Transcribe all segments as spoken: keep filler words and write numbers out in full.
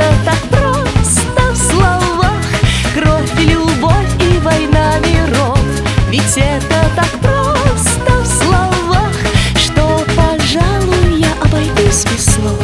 так просто в словах. Кровь, любовь и война миров. Ведь это так просто в словах, что, пожалуй, я обойдусь без слов.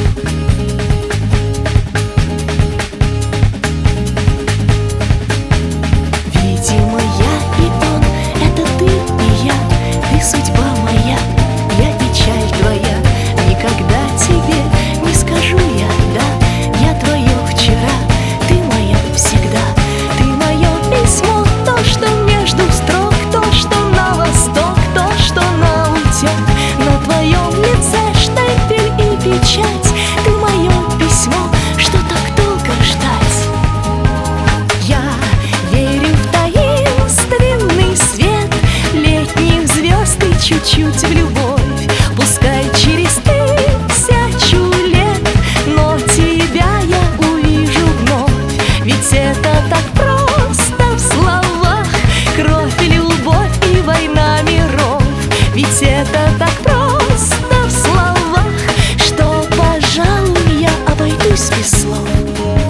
Видимо, я и он, это ты и я. Ты судьба моя, я печаль твоя. Никогда тебе не скажу я да. Я твое вчера, ты моя всегда. Ты мое письмо, то, что между строк, то, что на восток, то, что на утек. На твоем лице штемпель и печать. Ты мое письмо, что так долго ждать. Я верю в таинственный свет летних звезд и чуть-чуть в любовь. Пускай через тысячу лет, но тебя я увижу вновь. Ведь это так просто в словах. Кровь, любовь и война миров. Ведь это так просто в словах, что, пожалуй, я обойдусь без слов.